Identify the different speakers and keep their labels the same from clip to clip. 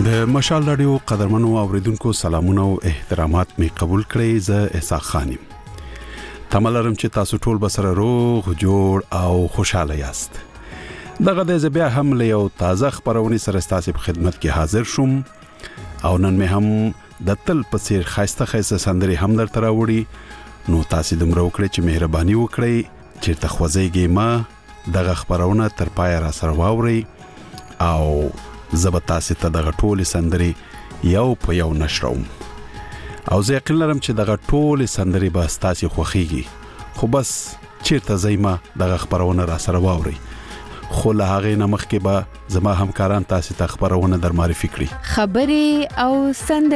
Speaker 1: د مشال رادیو قدرمنو اوریدونکو سلامونه او احترامات می قبول کړئ. زه اسحاق خانم. تملرم چې تاسو ټول بسره روغ جوړ او خوشاله یاست. دغه د بیا هم له یو تازه خبرونه سره ستاسو په خدمت کې حاضر شوم او نن مې هم د تل په څیر خاصه سندري هم درته راوړي. نو تاسو دومره وکړئ چې مهرباني وکړئ چې تخوځيږي ما دغه خبرونه تر پای را سره واوري او زبتا سته دغه ټول سندري یو په یو نشروم او زه یقین لرم چې دغه ټول سندري به تاسو خوخيږي. خو بس چیرته زېما دغه خبرونه را سره واوري. خو له هغه نمخ کې به زما همکاران تاسو ته خبرونه در معرفي کړي.
Speaker 2: خبري او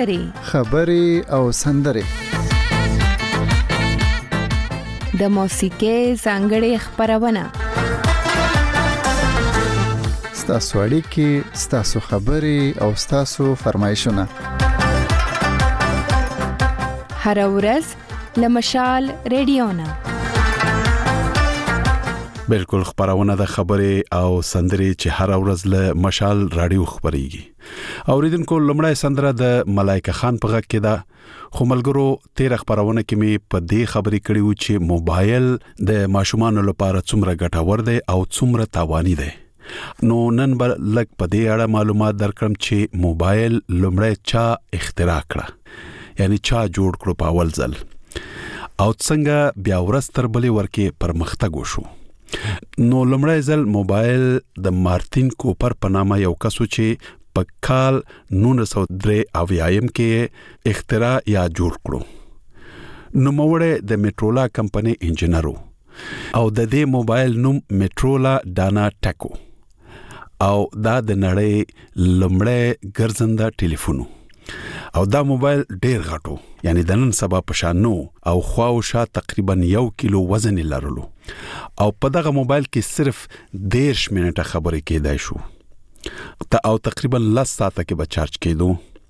Speaker 2: سندري د موسیقي څنګه خبرونه
Speaker 3: ستاسو اړیکې، ستاسو خبرې او ستاسو فرمایشونه
Speaker 2: هر ورځ لمشال رادیو نه
Speaker 1: بالکل خبرونه د خبرې او سندري چې هر ورځ له مشال رادیو خبريږي. اوریدونکو لمړی سندره د ملائکه خان په غږ کې ده. خو ملګرو 13 خبرونه کې می په دې خبرې کړیو چې موبایل د ماشومان لپاره څومره ګټور دی او څومره تاواني دی. نو نن بل لګ په دې اړه معلومات درکړم چې موبایل لمړی چا اختراع کړه، یعنی چا جوړ کړو په اول ځل او څنګه بیا ورستر بلې ورکه پرمختګ وشو. نو لمړی ځل موبایل د مارتین کوپر په نامه یو کسو چې په کال 1903 کې اختراع یا جوړ کړو. نو موړه د میټرولا کمپنی انجینرو او د دې موبایل نوم میټرولا ډانا ټاکو او دا د نړۍ لمړی ګرځنده ټلیفونو او دا موبایل ډیر غټو، یعنی د نن سبا په شان نو او خواوشا تقریبا 1 کیلو وزن لرلو او په دغه موبایل کې صرف 10 منټه خبرې کېدای شو او تقریبا 10 ساعته کې به چارج کېدو.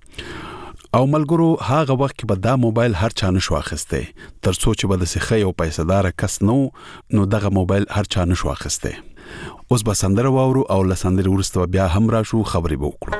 Speaker 1: او ملګرو هغه وخت کې به دا موبایل هر چا نشو اخسته، تر څو چې به د سخی او پیسې کس نو دغه موبایل هر چا نشو اخسته. اوس به سندره واورو او له سندرې ورسته بیا هم راشو خبرې به وکړو.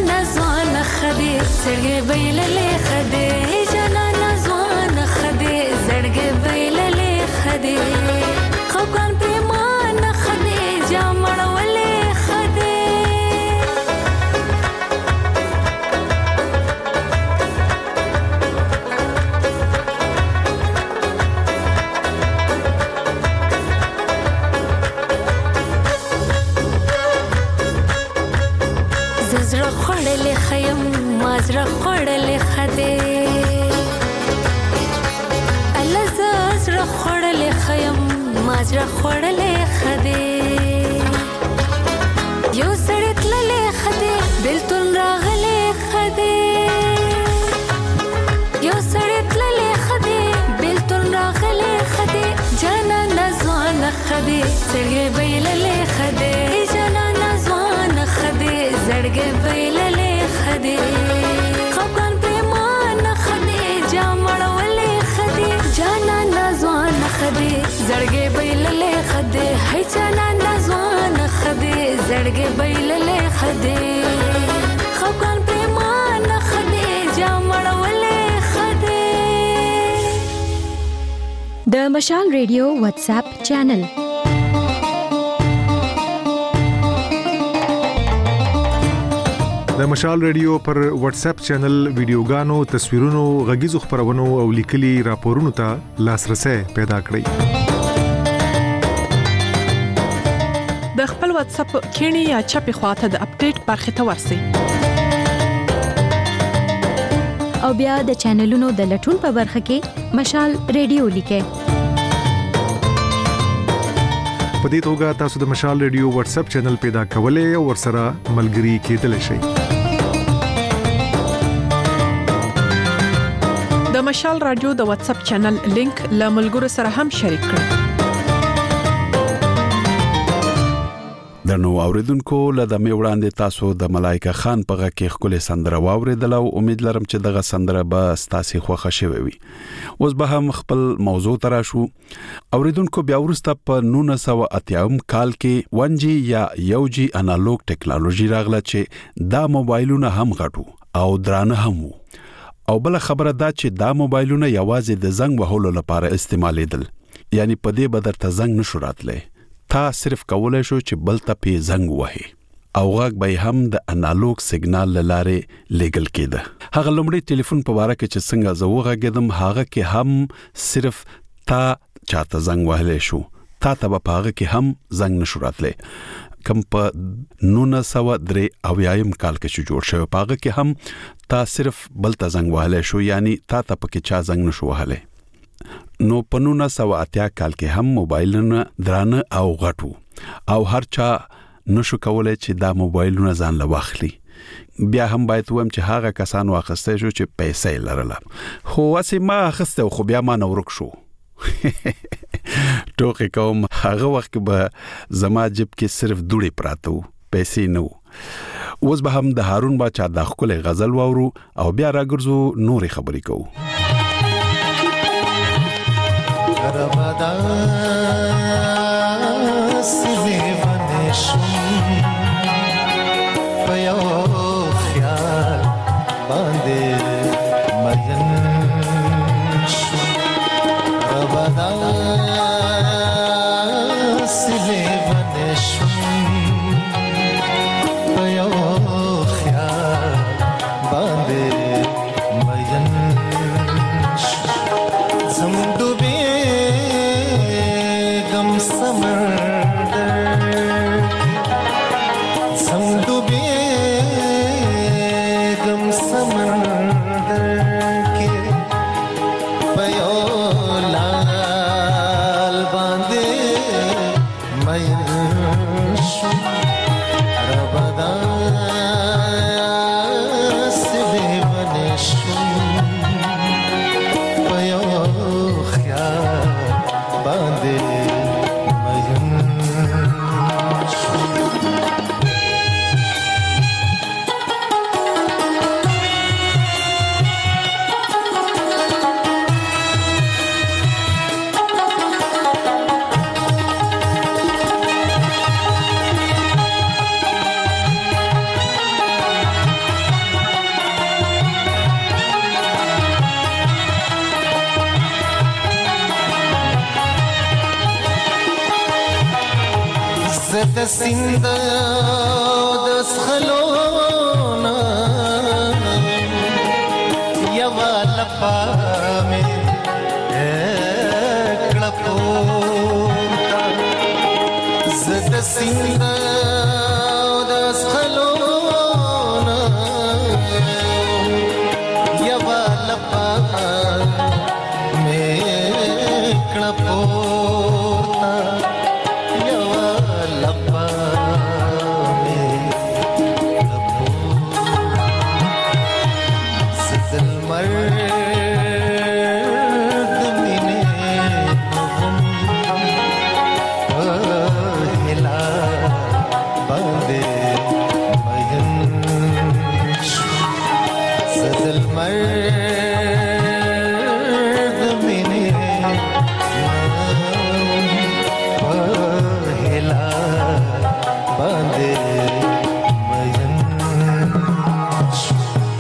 Speaker 4: زړګې بیللې خدای جانا نزوان خدای مازر خړلې خده الله زازر خړلې خیم مازر خړلې خده یو سړی تللې خده بلتون راغلې خده یو سړی تللې خده بلتون راغلې خده جانا نزوان خده سړی بیللې خده جانا نزوان خده زړګې بیللې خده خپل پریمان خده جامړولې خده جانا نزوان خده زړګې بیللې خده هي جانا نزوان خده زړګې بیللې خده خپل پریمان خده جامړولې خده
Speaker 5: د مشال ریډیو واتس اپ چینل
Speaker 6: د مشال ریډیو پر واتس اپ چینل ویډیوګانو تصویرونو غږیزو خبرونو او لیکلي راپورونو ته لاسرسي پیدا کړئ
Speaker 7: د خپل واتس اپ کینی یا چپی خواته د اپډیټ برخه ته ورسئ
Speaker 5: او بیا د چینلونو د لټون په برخه کې مشال ریډیو لیکئ
Speaker 6: په دې توګه تاسو د مشال ریډیو واتس اپ چینل پیدا کولای او ورسره ملګري کېدلی شئ
Speaker 7: د مشال رادیو د واتس اپ چینل لینک له ملګرو سره هم شریک کړئ
Speaker 1: د نو اوریدونکو لدمه وړاندې تاسو د ملایکه خان په غږ کې خپل سندره واوریدل او امید لرم چې دغه سندره به ستاسو خوښه شوي وي اوس به هم خپل موضوع تراشو اوریدونکو بیا ورسته په 1980 کال کې 1G یا یوجی انالوګ ټیکنالوژي راغله چې دا موبایلونه هم غټو او درانه هم وو او بل خبره دا چې دا موبایلونه یوازې د زنګ وهلو لپاره استعمالیدل یعنی په دې بدر ته زنګ نشو راتله تا صرف کولای شو چې بل ته پی زنګ وهي او غږ به هم د انالوګ سیګنال لاره لیګل کېده هغه لومړی ټلیفون په واره کې چې څنګه زوغه غدم هغه کې هم صرف تا چاته زنګ وهلې شو تا ته په هغه کې هم زنګ نشو راتله کم په 1993 کال کې چې جوړ شوی پاغه کې هم تا صرف بل ته زنګ وهلې شو یعنی تا ته پکې چا زنګ نشو وهلې نو په 1980 کال کې هم موبایلونه درانه او غټو او هر چا نشو کولای چې دا موبایلونه ځان لواخلي بیا هم باید ویم چې هغه کسان واخسته شو چې پیسې لرله خو واسه ما اخسته خو بیا ما نورک شو ټوکې کوم هغه وخت به زما جیب کې صرف دوړې پراته پیسې نو اوس به هم د هارون باچا د خپل غزل وورو او بیا راګرځو نورې خبرې کوو
Speaker 8: رمضان سلیوانه شم پیو خیال باندې مین شم رمضان سلیوانه شم پیو خیال باندې مین شم زد سیند د سخلونا یوا لپا می کړپوتا زد سیند د سخلونا باندې مین شو زدل مرد مینه پهلا باندې مین شو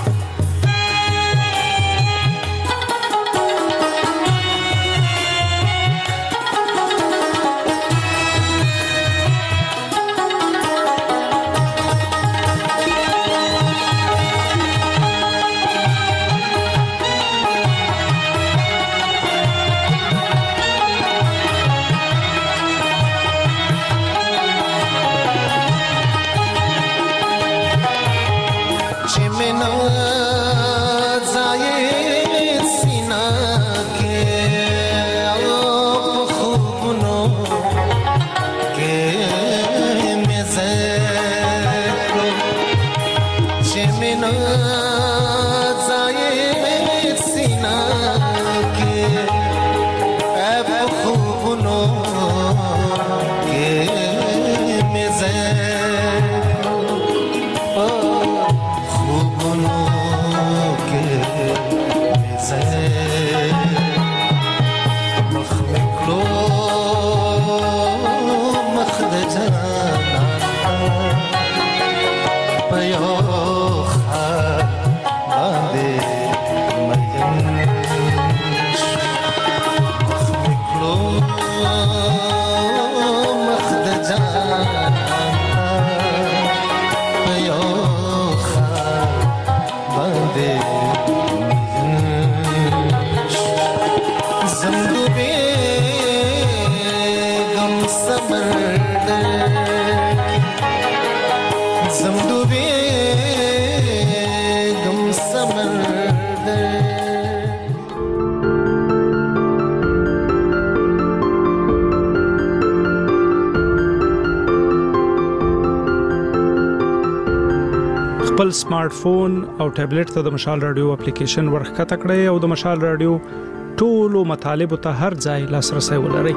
Speaker 9: خپل سمارټ فون او ټابلیټ ته د مشال رادیو اپلیکیشن ورخکته کړئ او د مشال رادیو ټولو مطالبه ته هر ځای لاسرسي ولرئ.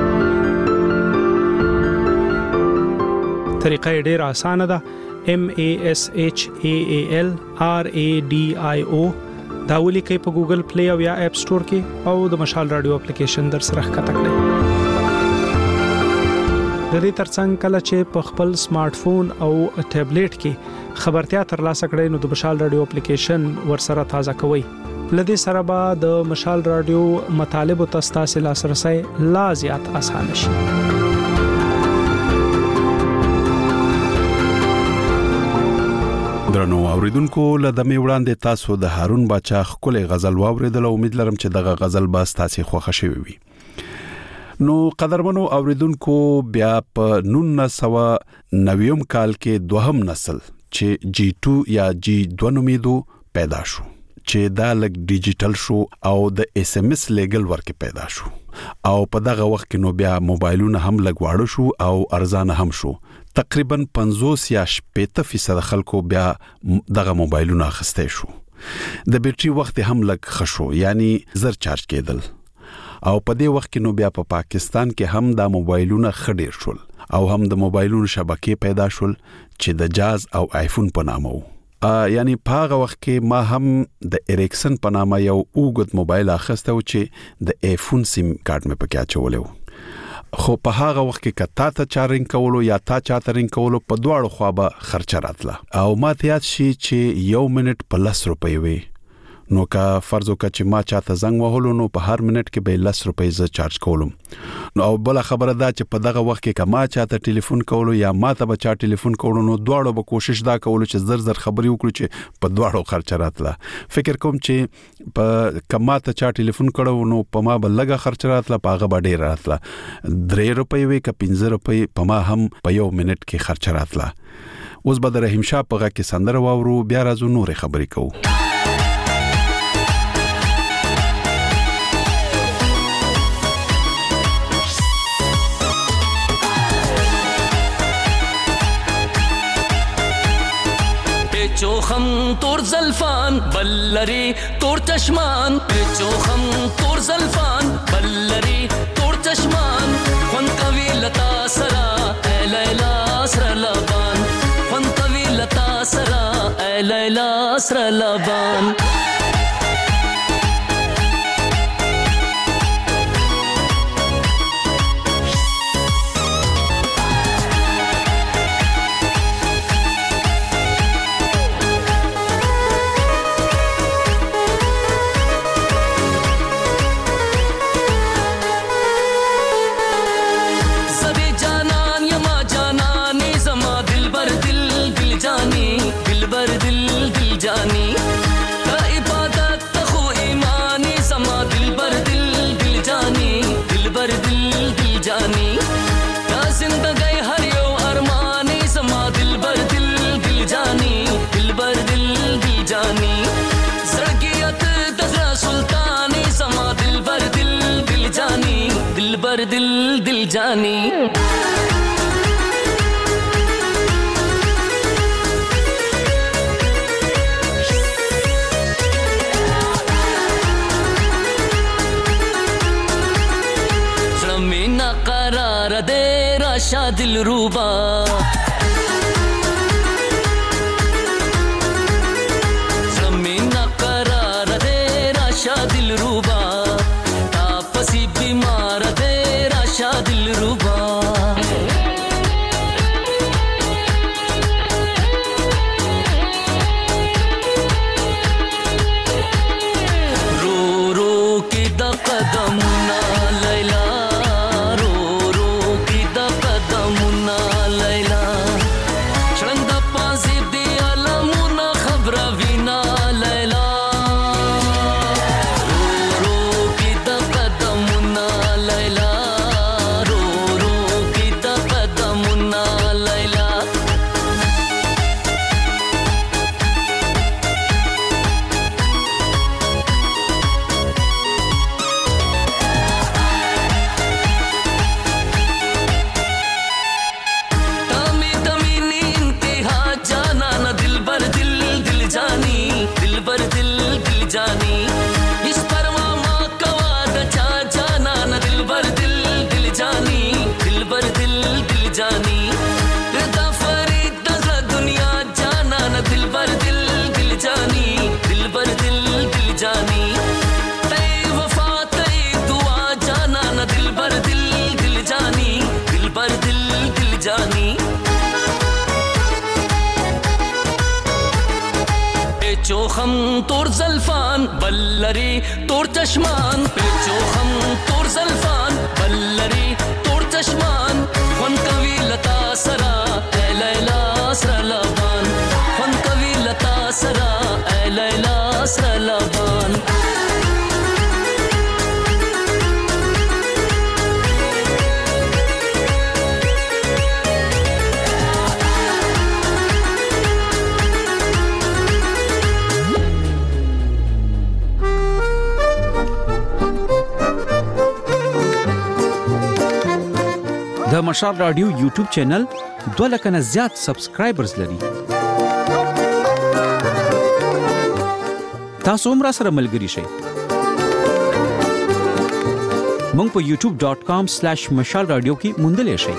Speaker 9: طریقه ډېره اسانه ده. MASHAALRADIO دا ولیکئ په ګوګل پلی او یا اپ سٹور کې او د مشال رادیو اپلیکیشن در سره ښکته کړئ. د دې ترڅنګ کله چې په خپل سمارټ فون او ټابلیټ کې خبرتیا ترلاسه کړئ نو د مشال رادیو اپلیکیشن ورسره تازه کوئ. لدې سره به د مشال رادیو مطالب او تاسو لاسرسي لا زیات اسانه شي.
Speaker 1: درنو اوریدونکو لدمه وړاندې تاسو د هارون باچا خپل غزل واوریدل او امید لرم چې دغه غزل به تاسو خوښ شي وي. نو قدرمنو اوریدونکو بیا په 1990 کال کې دوهم نسل چې G2 یا G2 نومیدو پیدا شو چې دا لګ ډیجیټل شو او د SMS لیګل ورکه پیدا شو او په دغه وخت کې نو بیا موبایلونه هم لګواړو شو او ارزانه هم شو. تقریبا 50 یا 60% خلکو بیا دغه موبایلونه اخیسته شو. د بیټری وخت هم لګ خشو یعنی زر چارج کېدل او په دې وخت کې نو بیا په پاکستان کې هم دا موبایلونه خډیر شول او هم د موبایلونو شبکې پیدا شول چې د جاز او آیفون په نامه وو. یعنی په هغه وخت کې ما هم د اریکسن په نامه یو اوږد موبایل اخیسته و چې د آیفون سیم کارت مې پکې اچولو. خو په هغه وخت کې کتا ته چارینګ کولو یا تا چارینګ کولو په دواړو خوا به خرچه راتله او ما ته یاد شي چې 1 منټ په 10 روپۍ وي. نو کا فرض وکړه چې ما چاته زنګ وهلو نو په هر منټ کې به 10 روپۍ ز چارج کولم. نو او بل خبره دا چې په دغه وخت کې کما چاته ټلیفون کولو یا ما ته به چا ټلیفون کولو نو دواړو به کوشش دا کولو چې زر زر خبري وکړو چې په دواړو خرچه راتله. فکر کوم چې په کما ته چا ټلیفون کړو نو په ما به لګه خرچه راتله په هغه به ډیر راتله. 3 روپۍ وي که 15 روپۍ په ما هم په 1 منټ کې خرچه راتله. اوس به د رحیم شاه په غږ کې سندره واورو بیا راځو نور خبرې کوو.
Speaker 10: چوخم تور زلفان بلری تور چشمان چوخم تور زلفان بلری تور چشمان خون کوي لتا سرا اے لیلا سر لبان سره لبان दिल दिल जानी ज़मीना करार दे राशा दिल रूबा ज़मीना करार दे राशा दिल रूबा तापसी बीमार दे राशा दिल रूबा रो रो की द कदमुना लैला रो रो की द कदमुना लैला शरंद पासी दी अलमुना खबर विना लैला रो रो की द कदमुना लैला रो रो की द कदमुना लैला तमी तमी नी इंतहा जाना न दिल बर दिल दिल जानी दिल बर दिल दिल जानी इस परमा माँ कवाद चा जाना न दिल बर दिल दिल जानी दिल बर दिल दिल जानी रदा फरीद नजर दुनिया जाना न दिल बर दिल दिल जानी दिल बर दिल दिल जानी तई वफा तई दुआ जाना न दिल बर दिल दिल जानी दिल बर दिल दिल जानी पेचोखम तोर जल्फान बल्लरी तोर चश्मान पेचोखम तोर जल्फान बल्लरी तोर चश्मान वन कवि लता सरा ए लैला सरा लबान वन कवि लता सरा ए लैला सरा लबान
Speaker 11: د مشال رادیو یوټیوب چینل 2 لکه نه زیات سبسکرایبرز لري. تاسو هم را سره ملګري شئ. مونږ په youtube.com/mashalradio کې موندلی شئ.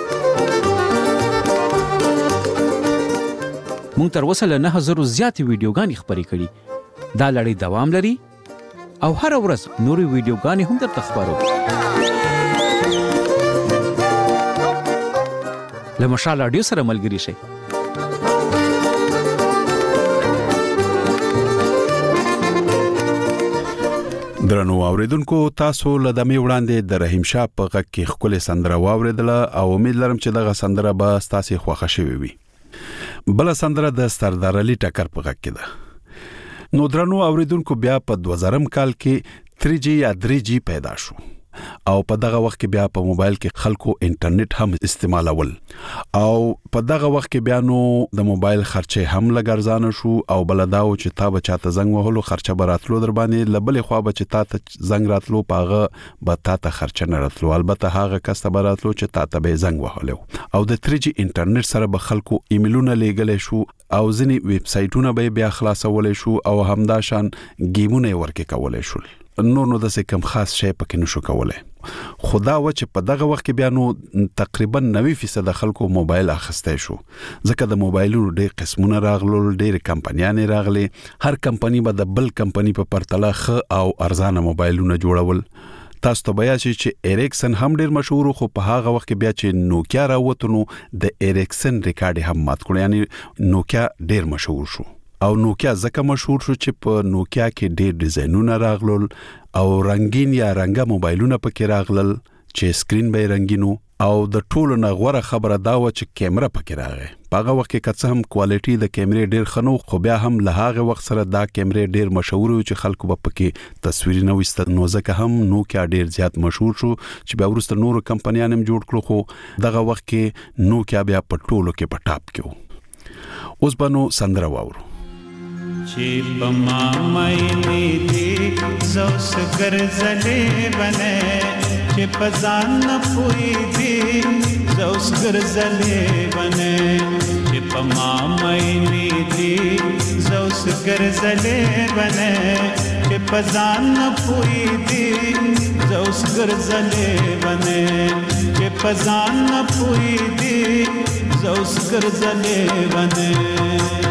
Speaker 11: مونږ تر اوسه له 9000 زیاتې ویډیوګانې خپرې کړي. دا لړۍ دوام لري او هر ورځ نورې ویډیوګانې هم درته خپرو. له مشال رادیو سره ملګري شئ.
Speaker 1: درنو اوریدونکو تاسو له دمه وړاندې د رحیم شاه په غږ کې خپل سندره واوریدله او امید لرم چې دغه سندره به تاسو خوښه شوي وي. بل سندره د سردار علي ټکر په غږ کې ده. نو درنو اوریدونکو بیا په 2000 کال کې 3G یا 3G پیدا شو او په دغه وخت کې بیا په موبایل کې خلکو انټرنیټ هم استعمالول او په دغه وخت کې بیا نو د موبایل خرچه هم لګرځانه شو او بلداو چې تا بچاته زنګ وهلو خرچه براتلو در باندې لبلې خو بچ تا ته زنګ راتلو پاغه به تا ته خرچه نه راتلو البته هغه کس ته براتلو چې تا ته به زنګ وهلو او د 3G انټرنیټ سره به خلکو ایمیلونه لېګل شو او ځینی ویب سایټونه به بیا خلاصول شو او همداشان گیمونه ورکه کولای شو. نور نو د کم خاص شی پکې نشو کولای. خدا و چې په دغه وخت کې بیا نو تقریبا 90% خلکو موبایل اخیسته شو، ځکه د موبایلونو ډېر قسمونه راغلل، ډېر کمپنیانې راغلي، هر کمپنی به د بل کمپنی په پرتله ښه او ارزانه موبایلونه جوړول. تاسو ته بیا چې ایریکسن هم ډېر مشهور خو په هغه وخت کې بیا چې نوکیا راوته نو د ایریکسن ریکارډ هم مات کړ، یعنی نوکیا ډېر مشهور شو. او نوکیا ځکه مشهور شو چې په نوکیا کې ډېر ډیزاینونه راغلل او رنگین یا رنګه موبایلونه پکې راغلل چې سکرین به رنگینو. او د ټولو نه غوره خبره دا و چې کیمرا پکې راغی. په هغه وخت کې که هم کوالټي د کیمرې ډېر ښه نو، خو بیا هم له هغه وخت سره دا کیمرې ډېر مشهور و چې خلکو به پکې تصویرونه وایسته، نو ځکه هم نوکیا ډېر زیات مشهور شو چې بیا وروسته نورو کمپنیان هم جوړ کړو، خو دغه وخت کې نوکیا بیا په ټولو کې په ټاپ کې و. اوس به نو سندره واورو.
Speaker 12: چې په ما مینې دي زوس ګرځلې بنې، چې په ځان نه پوهېږي زوس ګرځلې بنې، چې په ما مینې دي زوس ګرځلې بنې، چې په ځان نه پوهېږي زوس ګرځلې بنې، چې په ځان نه پوهېږي زوس ګرځلې بنې.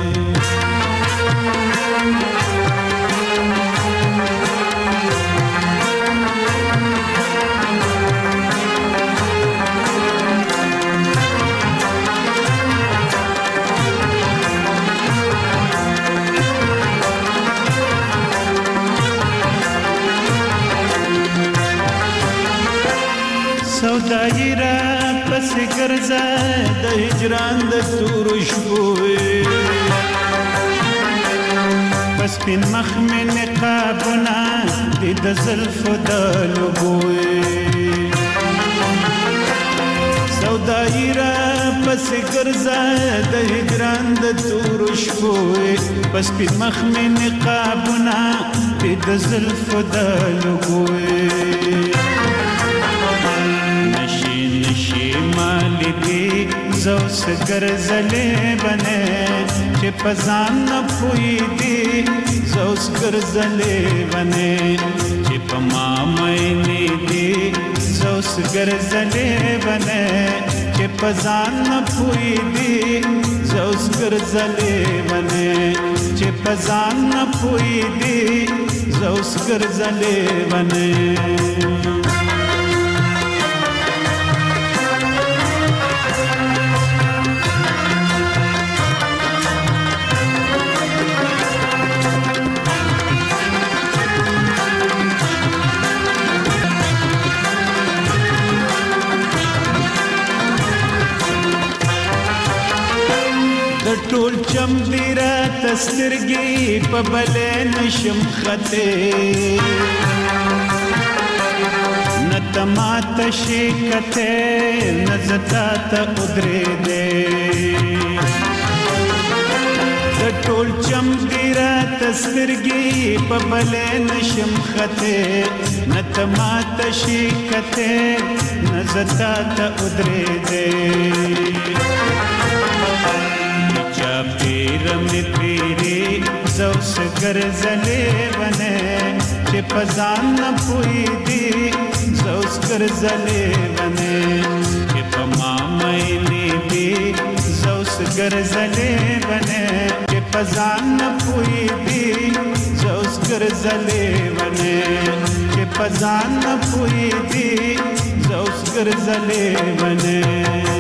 Speaker 12: سودايي را پس ګرځه د هجران د تور شپوي، پس پین مخ مې نقابونه د زلفو د لګوي. سودايي را پس ګرځه د هجران د تور شپوي، پس پین مخ مې نقابونه د زلفو د لګوي. زوس ګرځلې بنې، چې په ځان نه پوهېږي زوس ګرځلې بنې، چې په ما مینې دي زوس ګرځلې بنې، چې په ځان نه پوهېږي زوس ګرځلې بنې، چې په ځان نه پوهېږي زوس ګرځلې بنې. ټول چم دی را تسترګي په بلې نشم خته، نه تماته شي کته نه زتا ته ودرې دې. د ټول چم دی را تسترګي په بلې نشم خته، نه تماته شي کته نه زتا ته ودرې دې. پیر می پیری زوس ګرځلې بنې، چې په ځان نه پوهېږي زوس ګرځلې بنې، چې په ما مینې دي زوس ګرځلې بنې، چې په ځان نه پوهېږي زوس ګرځلې بنې، چې په ځان نه پوهېږي زوس ګرځلې بنې.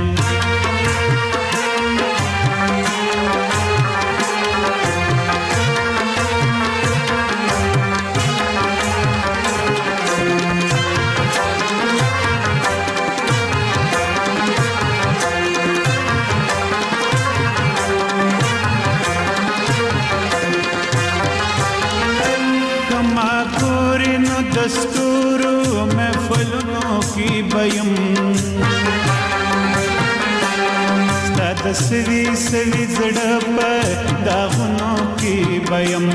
Speaker 12: دستورو محفلونو کی بیم، ستا د سوي سوي زړه په داغونو کی بیم.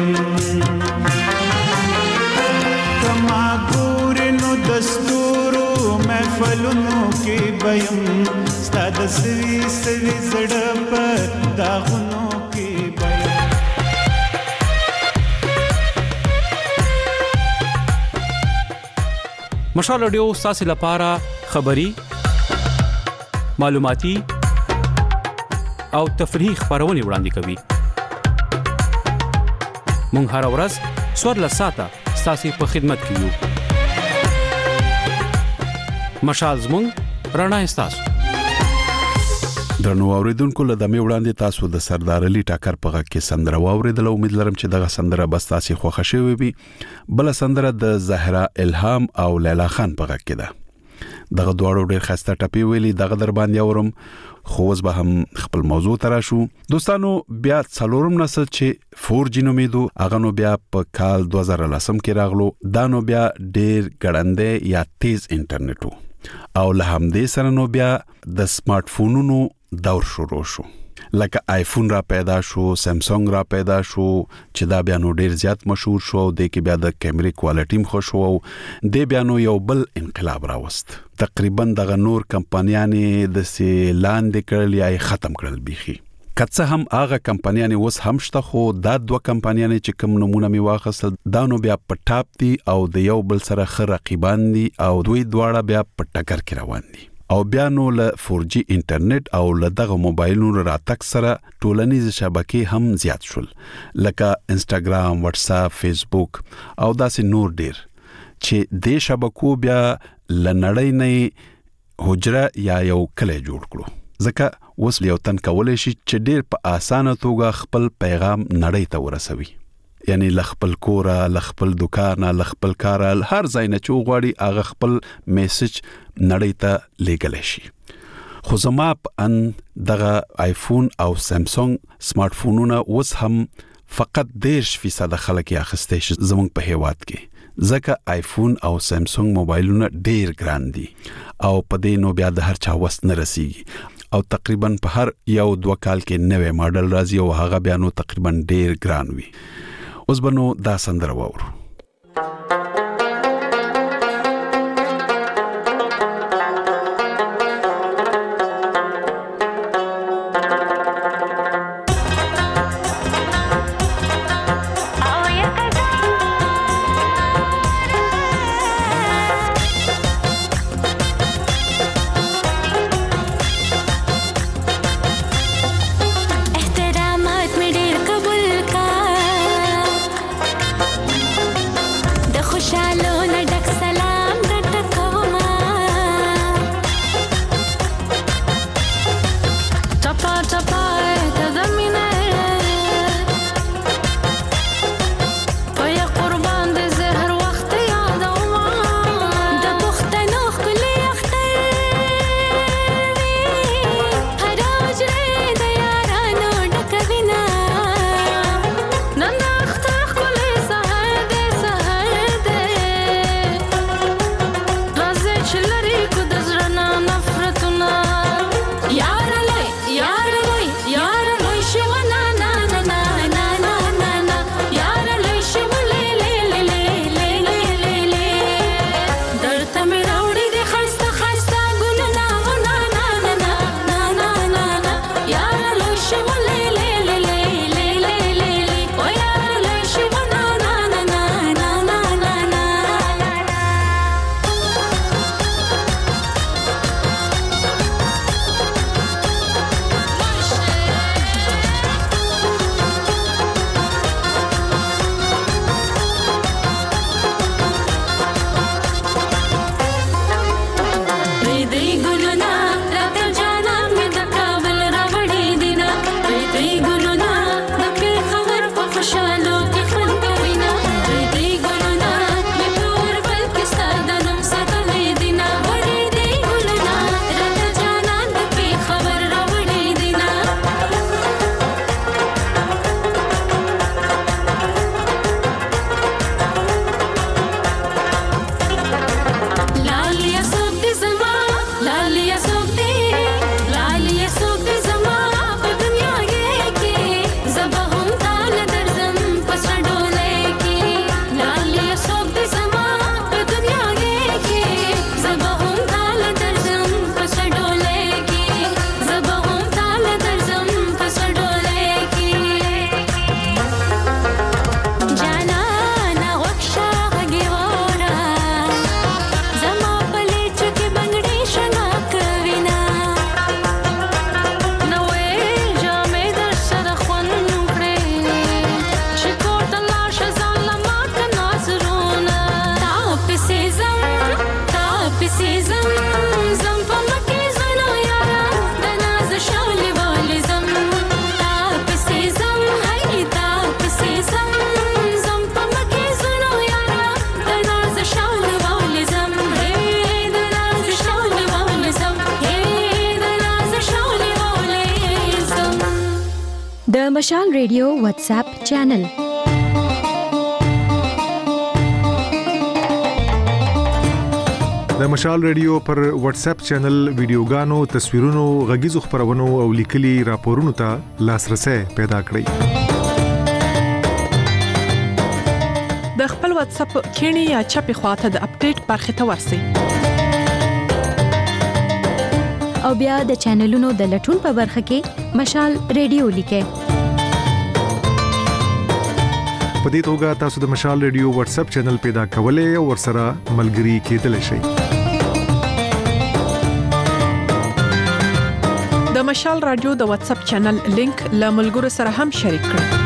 Speaker 12: کما ګورې نو دستورو محفلونو کی بیم، ستا د سوي سوي زړه په داغونو کی بیم.
Speaker 11: مشال رادیو تاسو لپاره خبري معلوماتي او تفریحي خبرونه وړاندې کوي. مونږ هر ورځ سور لساته تاسو په خدمت کې یو. مشال زموږ رڼا تاسو.
Speaker 1: درنو اوریدونکو له دمه وړاندې تاسو د سردار علي ټاکر په غږ کې سندره واوریدل. امید لرم چې دغه سندره بس تاسو خوښه شوي وي. بل سندره د زهرا الهام او لیلا خان په غږ کې ده. دغه دواړو ډېر خسته ټپي ویلي دغه در باندې اورم. خو اوس به هم خپل موضوع ترا شو. دوستانو بیا څلورم نسل چې 4G نومیدو هغه نو بیا په کال 2010 کې راغلو. دا نو بیا ډېر ګړندې یا تیز انټرنیټ او له همدې سره نو بیا د سمارټ فونونو دور شروع شو. لکه آیفون را پیدا شو، سامسونګ را پیدا شو چې دا بیا نو ډیر زیات مشهور شو. د کې بیا د کیمرې کوالټي مخ شو او د بیا نو یو بل انقلاب راوست. تقریبا دغه نور کمپنیانې د لاندې کړل یا ختم کړل بيخي. کڅه هم هغه کمپنیانې اوس هم شته خو دا دوه کمپنیانې چې کوم نمونه می واخصل دا نو بیا په ټاپ دي او د یو بل سره خر رقیبان دي او دوی دواړه بیا په ټکر کې روان دي. او بیا نو له 4G انټرنیټ او له دغه موبایلونو راتګ سره ټولنیز شبکې هم زیات شول لکه انستګرام، واتس اپ، فیسبوک او داسې نور ډیر چې د شبکو بیا لنړۍ نه حجره یا یو کلی جوړ کړو. ځکه اوس یو تن کولای شي چې ډیر په اسانه توګه خپل پیغام نړۍ ته ورسوي. یعنی لخپل کوره، لخپل دکان، لخپل کار، هر ځای نه چې وغواړي هغه خپل میسج نړۍ ته لیږل شي. خو زما په ان دغه آیفون او سامسونګ سمارټ فونونه اوس هم فقط 10% خلک یې اخیستی شي زموږ په هیواد کې. ځکه آیفون او سامسونګ موبایلونه ډیر ګران دي او په دې نو بیا د هر چا وس نه رسیږي او تقریبا په هر یو 2 کال کې نوې ماډل راځي او هغه بیا نو تقریبا ډیر ګران وي. اوس بنو دا سندره واورو.
Speaker 4: Yar
Speaker 5: د مشال ریډیو واتس اپ چینل
Speaker 6: د مشال ریډیو پر واتس اپ چینل ویډیوګانو تصویرونو غږیزو خبرونو او لیکلي راپورونو ته لاسرسي پیدا کړئ
Speaker 7: د خپل واتس اپ کینی یا چپی خواته د اپډیټ برخه ته ورسی
Speaker 5: او بیا د چینلونو د لټون په برخه کې مشال ریډیو لیکه
Speaker 6: په دې توګه تاسو د مشال ریډیو واتس اپ چینل پیدا کولای او ورسره ملګري کېدلی شئ
Speaker 7: د مشال رادیو د واتس اپ چینل لینک له ملګرو سره هم شریک کړئ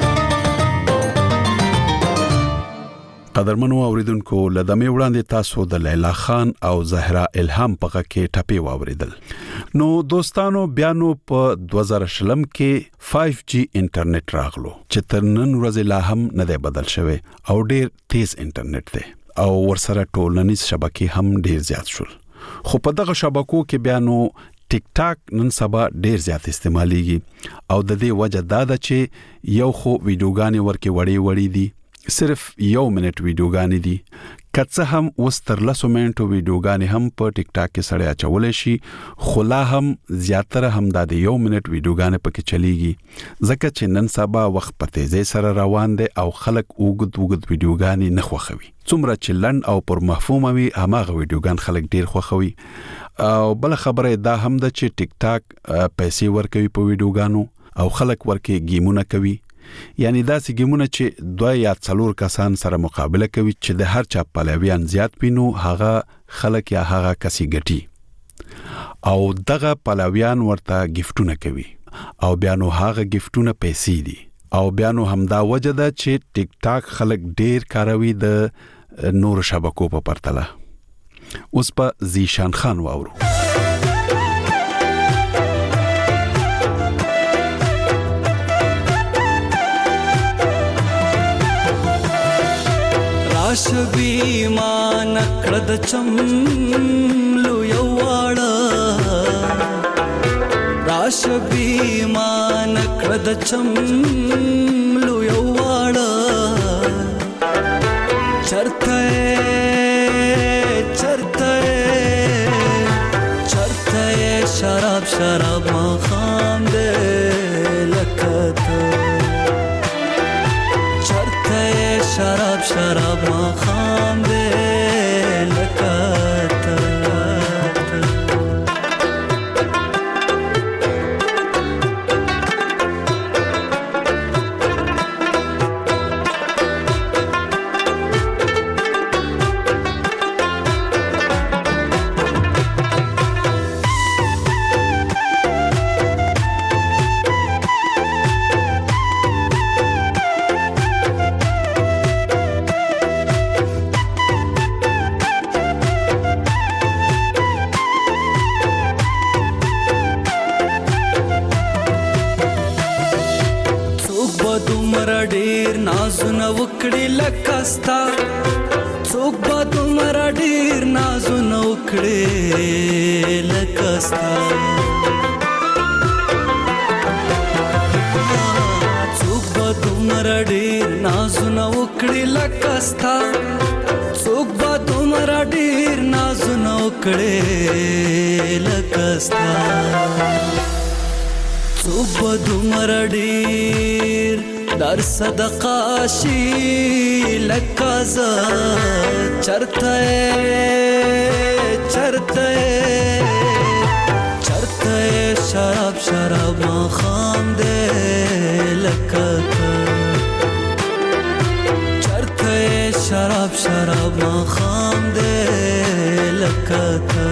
Speaker 1: قدرمنو اوریدونکو لدمه وړاندې تاسو د لیلا خان او زهرا الهام په کې ټپي واوریدل نو دوستانو بیانو په 2020 کې 5G انټرنیټ راغلو چې تر نن ورځې لا هم نه دی بدل شوی او ډیر تیز انټرنیټ دی او ورسره ټولنیز شبکې هم ډیر زیات شول خو په دغه شبکو کې بیانو ټیک ټاک نن سبا ډیر زیات استعماليږي او د دې وجه دا ده چې یو خو ویډیوګانې ورکه وړي دي صرف 1 منټ ویډیوګانې دي کڅه هم وستر لسو منټو ویډیوګانې هم په ټیک ټاک کې سړی اچولې شي خلا هم زیاتره هم د 1 منټ ویډیوګانې پکې چلیږي ځکه چې نن سبا وخت په تیزی سره روان دي او خلک وګد ویډیوګانې نه خوښوي څومره چې لند او پر مفهوم وي هغه ویډیوګان خلک ډیر خوښوي او بل خبره دا هم ده چې ټیک ټاک پیسې ورکوي په ویډیوګانو او خلک ورکه گیمونه کوي یعنی دا سې گیمونه چې 2 یا 4 کسان سره مقابله کوي چې د هر چا پلویان زیات پینو هغه خلک یا هغه کسي ګټي او دغه پلویان ورته گیفټونه کوي او بیا نو هغه گیفټونه پیسې دي او بیا نو همدا وجه ده چې ټیک ټاک خلک ډیر کاروي د نور شبکو په پرتله اوس په زیشان خان واورو
Speaker 10: شبي ما نکړه د چملو یو واړه راشبي ما نکړه د چملو یو واړه چرته شراب ما خام دې لکته شراب ما خام دے لکاتا نازونه وکړي لکستا څوک به دومره ډیر نازونه وکړي لکستا څوک به دومره ډیر نازونه وکړي لکستا څوک به دومره ډیر نازونه وکړي لکستا څوک به دومره ډیر در صدقه شي لکازا چرته شراب ما خام دے لکتا چرته شراب ما خام دے لکتا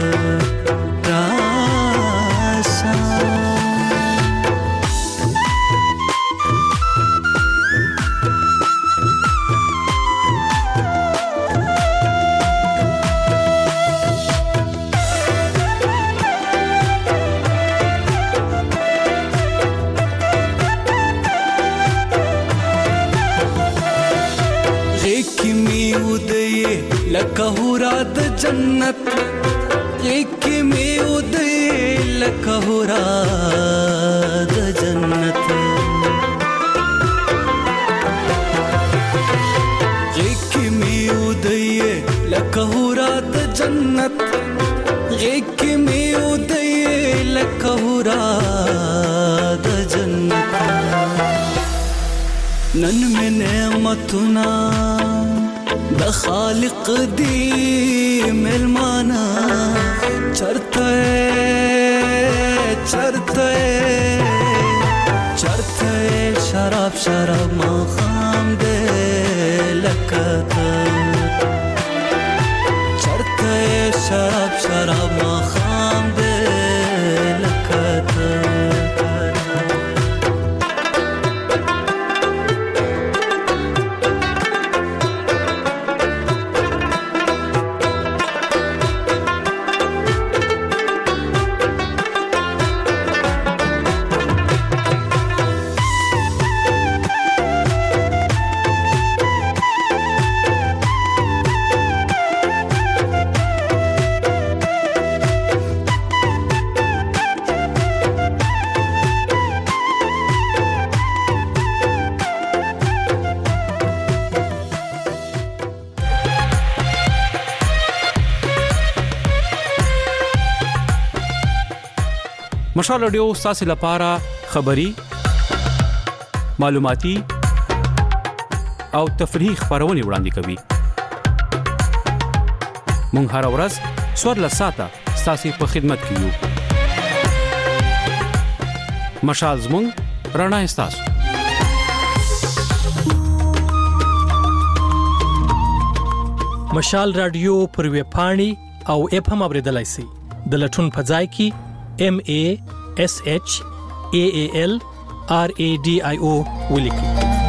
Speaker 10: لکهورا د جنت یک می ودی لکهورا د جنت नन में नेमतुना द खालिक दी मेलमाना चरते चरते चरते शराब शराब मखाम दे लकता चरते शराब शराब मखाम दे लकता
Speaker 11: مشال رادیو ستاسو لپاره خبری، معلوماتي او تفریحي خبرونه وړاندې کوي. مونږ هر ورځ 14 ساعته ستاسو په خدمت کې یو. مشال زموږ رڼا ستاسو.
Speaker 13: مشال رادیو پر ویب پاڼې او اپ هم اوریدلای شئ. د لټون په ځای کې MASHAALRADIO ولیکئ.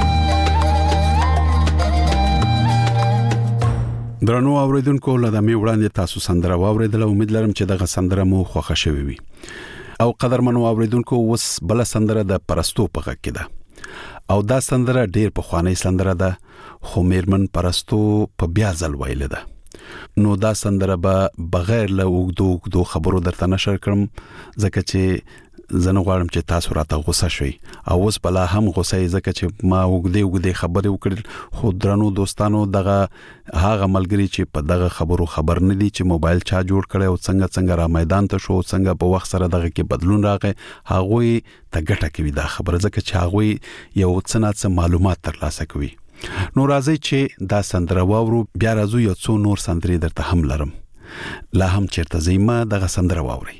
Speaker 1: درنو اوریدونکو لدمه وړاندې تاسو سندره واوریدله. امید لرم چې دغه سندره مو خوښه شوي وي. او قدرمنو اوریدونکو اوس بل سندره د پرستو په غږ کې ده. او دا سندره ډیر پخوانی سندره ده خو میرمن پرستو په بیا ځل ویل ده. نو دا سندره به بغیر له اوږدو خبرو درته نشر کړم ځکه چې زنه غواړم چې تاسو راته غوسه شئ. او اوس بلا هم غوسه ځکه چې ما اوږدې خبرې وکړل خو درنو دوستانو دغه هغه ملګری چې په دغه خبرو خبر نه دي چې موبایل چا جوړ کړي او څنګه را میدان ته شو څنګه په وخت سره دغه کې بدلون راغی هغه ته ګټه کوي دا خبره ځکه چې هغه یو څه معلومات ترلاسه کوي. نو راځي چې دا سندره واورو بیا راځو یو څو نور سندري درته هم لرم. لا هم چیرته زیمه دغه سندره واوري.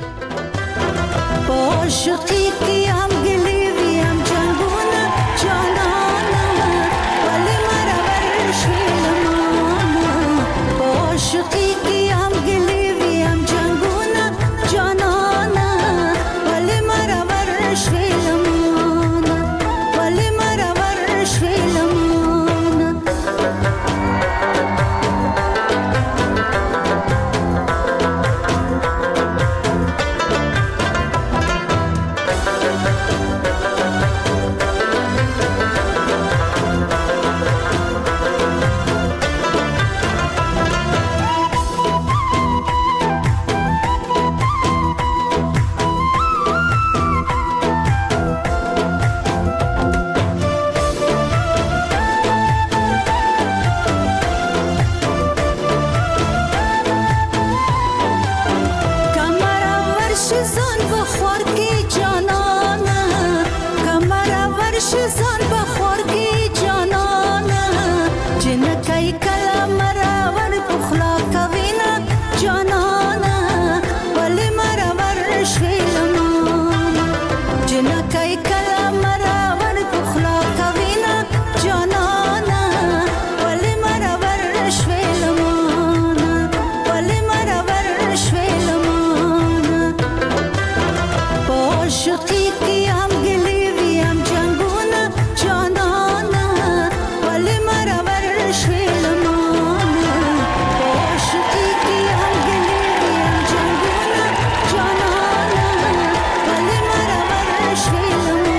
Speaker 4: عاشقی کی هم گلی وی هم جنگونه جانانا ولی مرا ورشی لمانا عاشقی کی هم گلی وی هم جنگونه جانانا ولی مرا ورشی لمانا ولی مرا ورشی لمانا Shri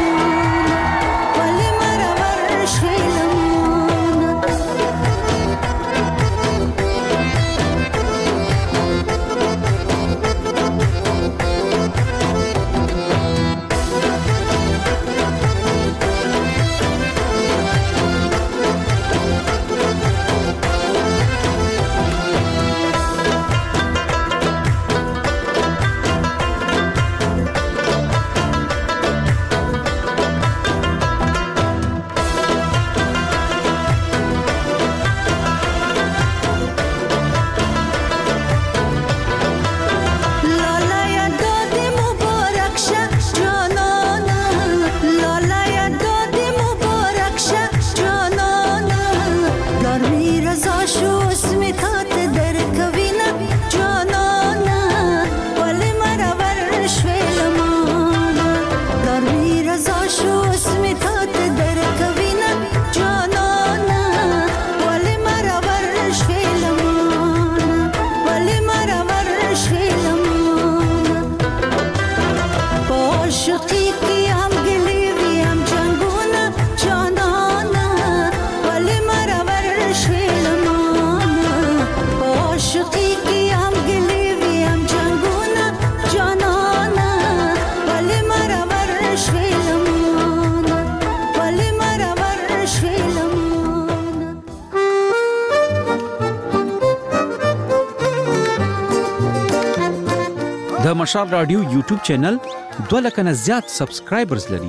Speaker 11: مشال رادیو یوټیوب چینل 2 لک نه زیات سبسکرایبرز لري.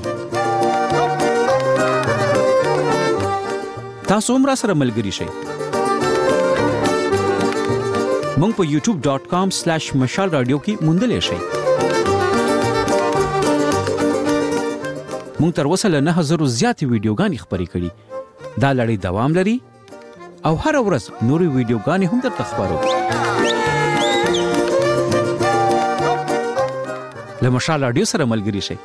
Speaker 11: تاسو هم سره ملګري شئ. مونږ په youtube.com/mashalradio کې موندلې شئ. مونږ تر اوسه له 9000 زیات ویډیوګانې خپرې کړي. دا لړۍ دوام لري او هر ورځ نوري ویډیوګانې هم درته خبرو. له مشال رادیو سره ملګري شئ.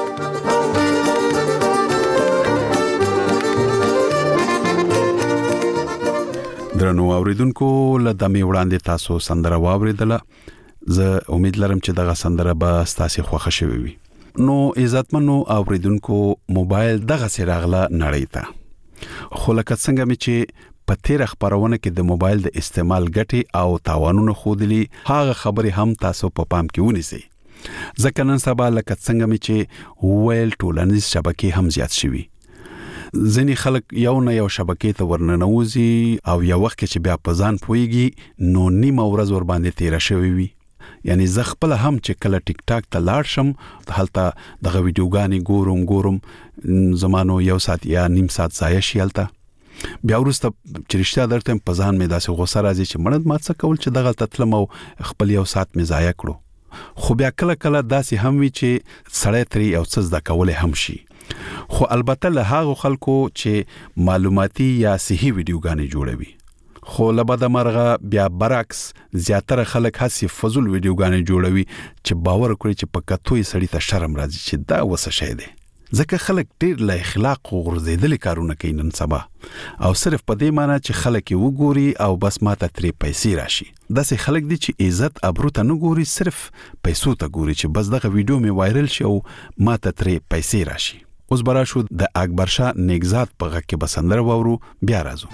Speaker 1: درنو اوریدونکو له دمه وړاندې تاسو سندره واوریدله. زه امید لرم چې دغه سندره به تاسو خوښ شوي وي. نو عزتمنو اوریدونکو موبایل دغه سراغله نړۍ ته. خو لکه څنګه مې چې په تیر خبرونه کې د موبایل د استعمال ګټې او تاوانونه خودلی هغه خبرې هم تاسو په پام کې ونیسئ. ځکه نن سبا لکه څنګه مې چې ویل ټولنیز شبکې هم زیات شوي. ځینې خلک یو نه یو شبکې ته ورننوځي او یو وخت چې بیا په ځان پويږي نو نیمه ورځ ور باندې تیر شوی وي. یعنی زه خپل هم چې کله ټیک ټاک ته لاړ شم هلته دغه ویډیوګانې ګورم زمانو یو ساعت یا نیم ساعت ضایع شي هلته. بیا ورسته چې رښتیا درته په ځان مې داسې غوسه راځي چې مړد ما څه کول چې دغه تتلم او خپل یو ساعت مې ضایع کړو. خو بیا کله داسې هم وي چې سړی ترې یو څه زده کولای هم شي. خو البته له هغه خلکو چې معلوماتي یا صحیح ویډیوګانې جوړوي. خو لبد مرغه بیا برعکس زیاتره خلک هسي فضول ویډیوګانې جوړوي چې باور کوي چې په کتوې سړی ته شرم راځي چې دا وسه شي دی. ځکه خلک ډېر له اخلاق غورځېدل کارونه کوي نن سبا او صرف په دې معنی چې خلک وګوري او بس ماته ترې پیسې راشي. داسې خلک دي چې عزت ابرو ته نه ګوري صرف پیسو ته ګوري چې بس دغه ویډیو می وایرل شي او ماته ترې پیسې راشي. اوس برا شو د اکبر شاه نیگزاد په غږ کې بسندر وورو بیا راځو.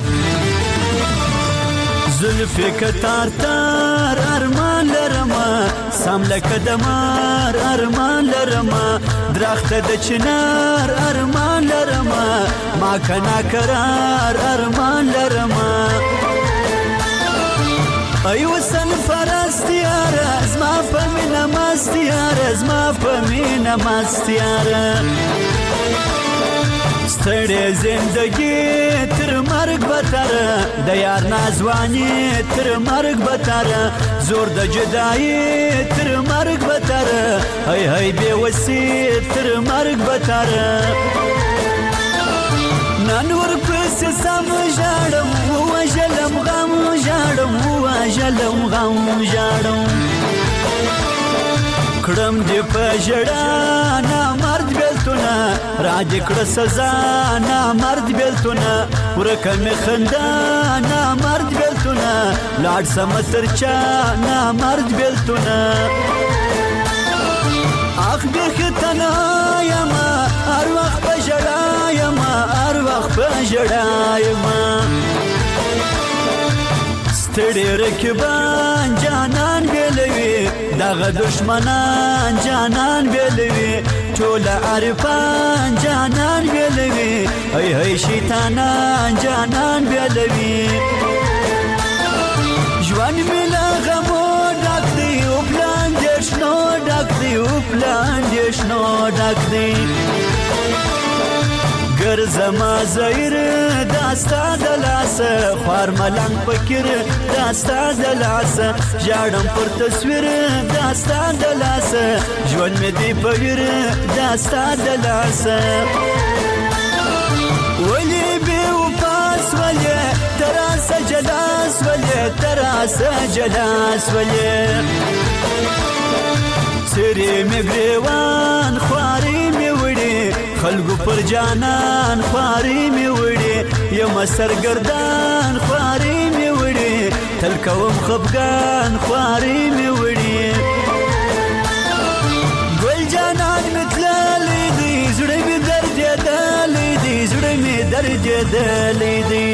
Speaker 12: زلفی کتار تار ارمان لرما سام لکه دمار ارمان لرما درخت د چنار ارمان لرما ما کنا کرار ارمان لرما ای وسن فرستیار زما پمینه مستیار زما پمینه مستیار ستړې زندگی تر مرګ بتر د یار نازوانی تر مرګ بتر زور د جدایی تر مرګ بتر هی هی بے وسی تر مرګ بتر نن ور پس سم جاړم و جلم غم جاړم و جلم غم جاړم کړم دې په جړا نا مرد بیلتونه را دې کړ سزا نا مرد بیلتونه ورکه مې خندا نا مرد بیلتونه لاړ سم ترچا نا مرد بیلتونه اخ دې تنا یما هر وخت په جړا یما هر وخت په جړا یما ستړي رکبان جانان بیلوي دغه دشمنان جانان بیلوي ټول عارفان جانان بیلوي هی هی شیطانان جانان بیلوي ژوند مې له غمو ډک دی او پلان دې شنو ډک دی او پلان دې شنو ډک دی ګرځما زیر داستا دلاس خوار ملنګ فکر داستا دلاس ژړم پر تصویر داستا دلاس ژوند مې دی پویر داستا دلاس ولی به وپاس ولی تراس جلاس ولی تراس جلاس ولی سری می گریوان خواری می وړي خلګو پر جانان خواري می وړي یم سرګردان خواري می وړي تل کوم خفګان خواري می وړي ګل جانان متلالي دي زړه می درد دالي دي زړه می درد دالي دي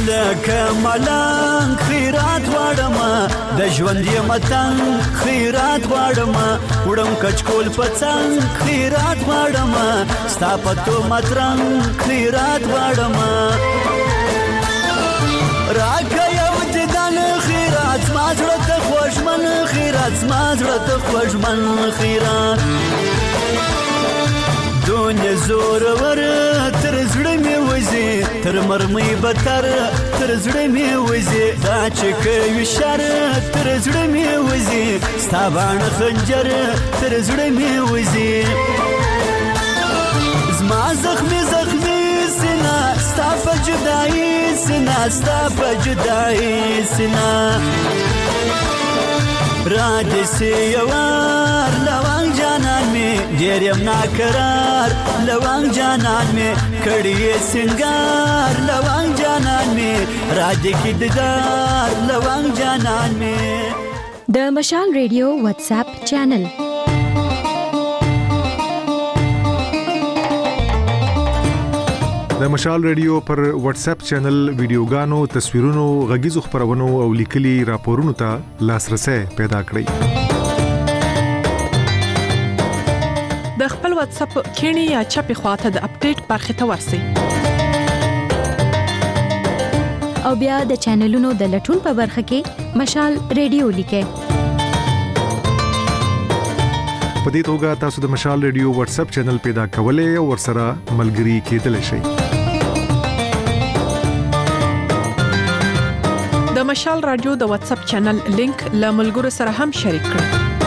Speaker 14: زلکه ملنګ خیرات غواړم د ژوند یې متنګ خیرات غواړم وړم کچکول پڅنګ خیرات غواړم ستا په تو مترنګ خیرات غواړم راکه یو دیدن خیرات زما زړه ته خوږمن خیرات زما زړه ته خوږمن خیرات دنیا زورور تر زړه مې وځي تر مرمۍ بتر تر زړه مې وځي دا چې کوي شر تر زړه مې وځي ستا باڼه خنجر تر زړه مې وځي زما زخمي زخمي سینه ستا په جدایي سینه ستا په جدایي سینه را دې سي یوار لونګ جانان مې ډېر یم ناقرار لونګ جانان مې کړی یې سنگار لونګ جانان مې را دې کې دیدار لونګ جانان مې
Speaker 5: د مشال ریډیو واتس اپ چینل
Speaker 6: د مشال ریډیو پر واتس اپ چینل ویډیوګانو تصویرونو غږیزو خبرونو او لیکلي راپورونو ته لاسرسي پیدا کړئ
Speaker 7: د خپل واتس اپ کینی یا چپی خواته د اپډیټ برخه ته ورسی
Speaker 5: او بیا د چینلونو د لټون په برخه کې مشال ریډیو لیکه
Speaker 6: په دې توګه تاسو د مشال ریډیو واتس اپ چینل پیدا کولای او ورسره ملګري کېدلی شئ
Speaker 7: د مشال رادیو د واتس اپ چینل لینک له ملګرو سره هم شریک کړئ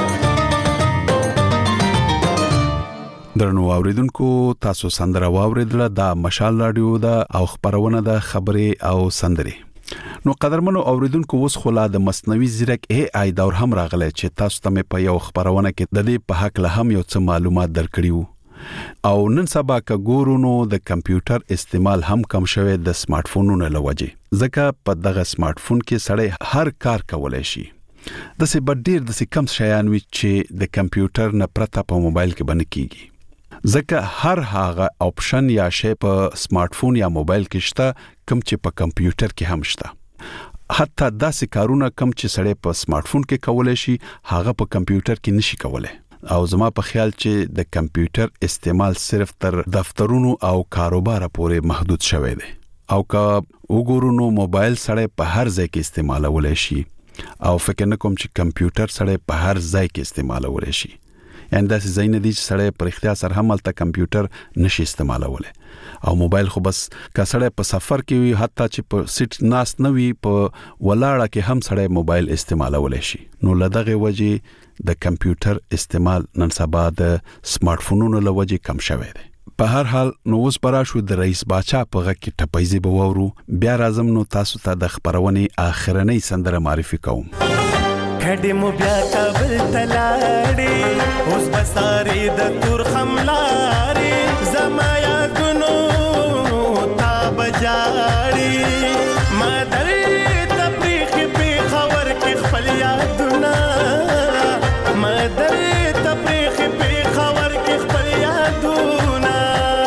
Speaker 1: درنو اوریدونکو تاسو سندره واوریدله د مشال رادیو دا او خبرونه د خبري او سندري نو قدرمنو اوریدونکو اوس خلا د مصنوعي ځیرک AI دور هم راغلی چې تاسو ته په یو خبرونه کې د دې په حق له هم یو څه معلومات درکړیو او نن سبا کا ګورونو د کمپیوټر استعمال هم کم شوه د سمارټ فونونو لوجه ځکه په دغه سمارټ فون کې سړی هر کار کولای شي د څه بدیر د څه کم شیان وي چې د کمپیوټر نه پرته په موبایل کې باندې کیږي ځکه هر هغه اپشن یا شی په سمارټ فون یا موبایل کې شته کم چې په کمپیوټر کې هم شته حتی داسې کارونه کم چې سړی په سمارټ فون کې کولای شي هغه په کمپیوټر کې نشي کولای او زما په خیال چې د کمپیوټر استعمال صرف تر دفترونو او کاروبار پورې محدود شوی دی او که وګورو موبایل سړی په هر ځای کې استعمالولای شي او فکر نه کوم چې کمپیوټر سړی په هر ځای کې استعمالولای شي یعنی داسې ځای نه دی چې سړی پر اختیار سره هم الته کمپیوټر نشي استعمالولای او موبایل خو بس کسړی په سفر کې وي حتی چې په سیټ ناس نه وي په ولاړه کې هم سړی موبایل استعمالولای شي نو لدغه وجه د کمپیوټر استعمال نن سبا د سمارټ فونونو لوجه کم شوی دی په هر حال نو اوس برا شو د رئیس باچا په غږ کې ټپایزي بوورو بیا راځم نو تاسو ته د خبرونې اخرنۍ سندره معرفي کوم
Speaker 8: کډې مو بیا کابل تلاړې اوس بسارې د تور خملارې زما یادونو تا بجاړې ما درې تفریح په خبر کې خپل یادونه ما درې تفریح په خبر کې خپل یادونه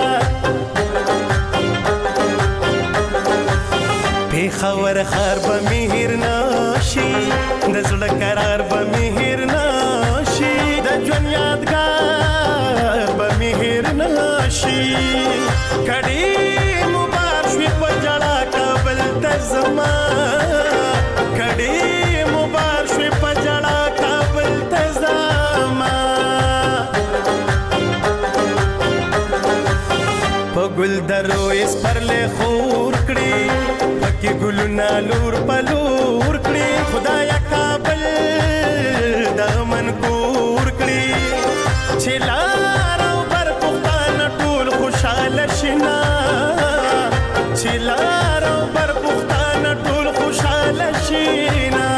Speaker 8: په خبر خار به مهر نشي د زړه قرار به مهر نشي د ژوند یادګار به مهر نشي کډې مبارک شي په جړه کابل ته زما کډې مبارک شي په جړه کابل ته زما په ګل درو اس پر له خور کړي پکې ګلونه لور په لور کړي خدایا کابل د من کور کړي چې لار او بر پختان ټول خوشاله شینا چې لار او بر پختان ټول خوشاله شینا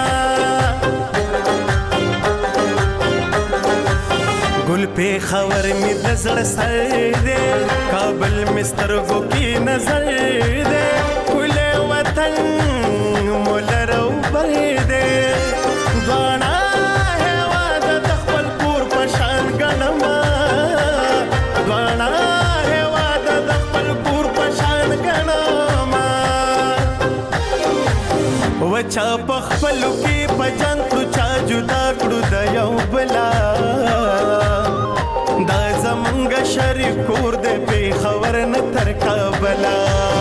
Speaker 8: ګل په خبر می د زړه سر دې کابل مسترګو کې نظر دې کله وطن مولرو بر دې غاڼه هوا د خپل کور په شان غنما غاڼه هوا د خپل کور په شان غنما چا پخپلو کې پجان کړو چا جدا کړو د یو بلا دا زمونږ شریک کور دې په خبر نه تر کابلا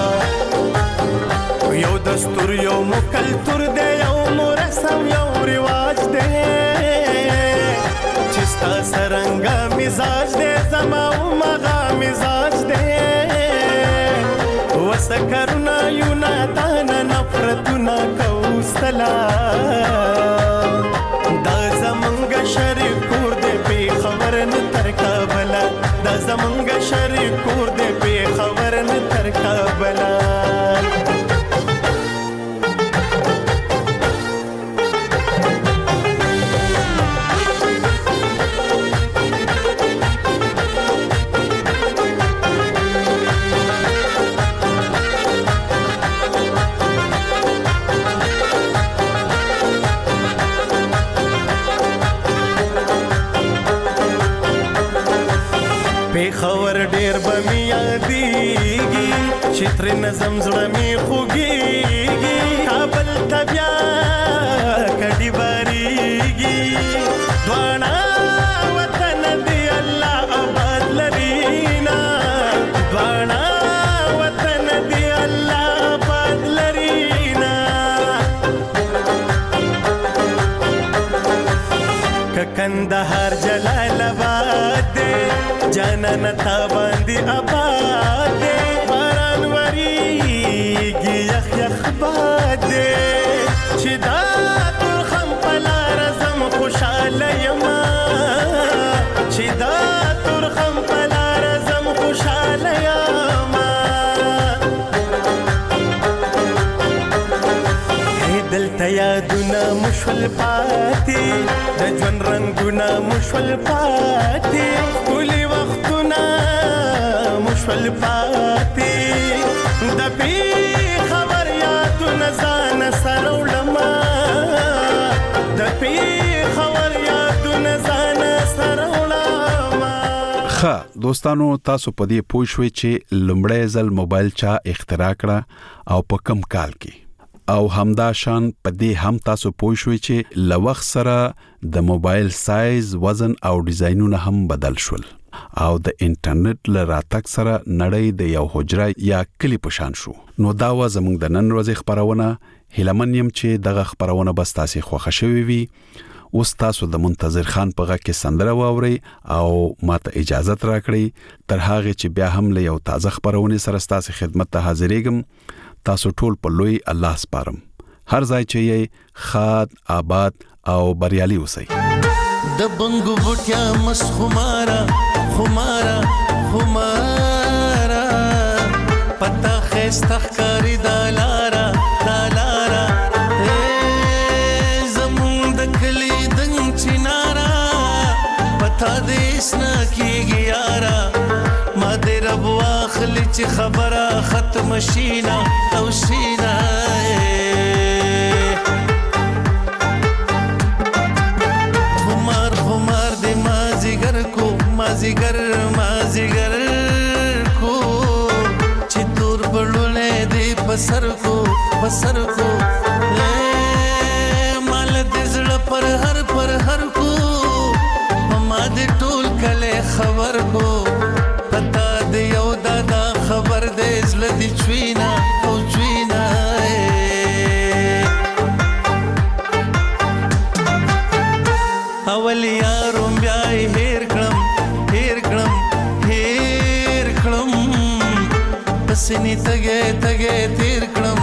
Speaker 8: یو دستور یو مکلتور دې یو مرسم یو رواج دې چستا سرنګا مزاج دې زما او مغا مزاج دې وسکرنا یونا دانا نفرتنا کوستلا دا زمونږ شریک کور دې په خبر نه تر کابلا دا زمونږ شریک کور دې په خبر نه تر کابلا خبر ډیر بمی یادېږي چې ترې نظم زړه مې خوږېږي کابل ته بیا کډې بارېږي دواړه وطن دې الله آباد لرينا دواړه وطن دې الله آباد لرينا که کندهار جلال آباد جانان تا باندې آباد دې باران وریږي یخ یخ باد دې چې دا ترخم په لار زم خوشاله یما چې دا ترخم په لار زم خوشاله یما دلته یادونه مشول پاتې د ژوند رنګونه مشول پاتې ټولې وختونه مشول پاتې د خبر یادونه ځان سره وړمه د خبر یادونه ځان سره وړمه.
Speaker 1: ښه دوستانو تاسو په دې پوه شوئ چې لومړی ځل موبایل چا اختراع کړه او په کم کال کې او همدا شان په دې هم تاسو پوه شوئ چې لوخ سره د موبایل سایز وزن او ډیزاینونه هم بدل شول او د انټرنیټ له راتګ سره نړۍ د یو حجره یا کلی په شان شو. نو دا و زموږ د نن ورځې خبرونه. هیلمنیم چې دغه خبرونه بس تاسو خوښ شوي وي. اوس تاسو د منتظر خان په غږ کې سندره واوري او ماته اجازه راکړئ تر هغه چې بیا هم له یو تازه خبرونه سره تاسو خدمت ته حاضرېږم. تاسو ټول په لوی الله سپارم. هر ځای چې یې خاد آباد او بریالي اوسئ.
Speaker 10: د بنګو بوټیا مس خمارا خمارا خمارا پتا خسته کاری دالارا دالارا زمون د کلی دنګ چنارا پتا دیس نا کیږي یارا ما دې رب واخلی چې خبره ختم شینا او شینا خمار دې مازیګر کو مازیګر مازیګر کو چې تور بړولې دې پسر کو مال دې زړه پر هر کو ما دې ټول کله خبر کو پتا دې یو دادا خبر دې زړه دې چوینا او چوینا اول یاروم بیا هیر کړم پسنی تګه تیر کړم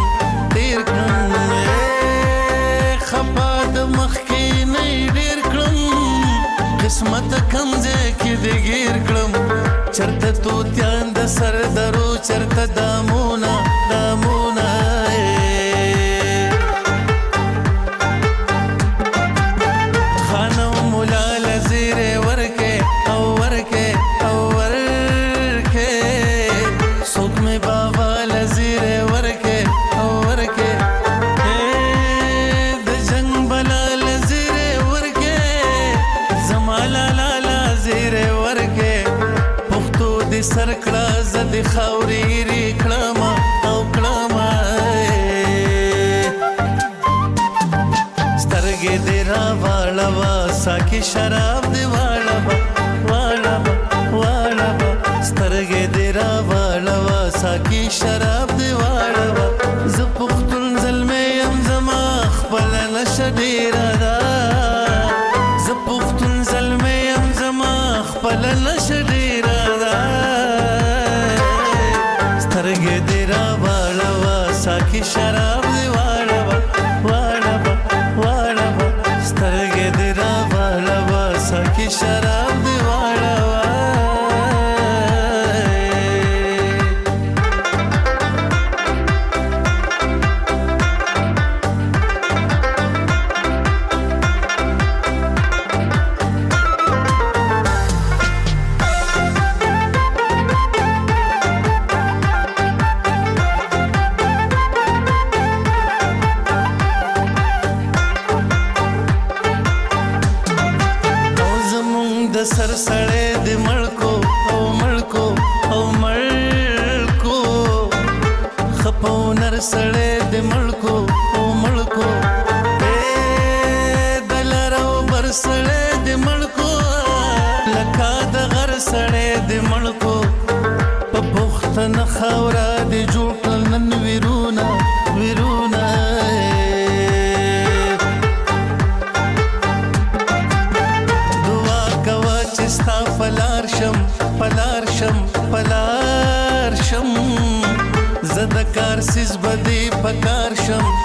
Speaker 10: خپاد مخ کې نه ډیر کړم قسمت کمزه کې دې گیر کړم چرته تو تیان د سر درو چرته دامونا خانم مولا لزیر ورکه او ورکه سوک میں بابا لزیر ورکه او ورکه د جنگ بلا لزیر ورکه زمالا لا زیر ورکه پختو دې سرکړه زد خاوري ری کړما او کړما
Speaker 8: ساکي شراب دی واړه سترګې دی را واړه ساکي شراب دی واړه ز پختون زلمې يم زما خپل نشه ډیره ده ز پختون زلمې يم زما خپل نشه ډیره ده سترګې دی را واړه ساکي شراب دی واړه سترګې دی را واړه ساکي شراب دی واړه سر سړې د مړکو او مړکو خپو نر سړې د مړکو دلارو بر سړې د مړکو لکه د غر سړې د مړکو په پختن خاورا د جوړ نن ویرونه ستا پلار شم زد کار سیز بدی پکار شم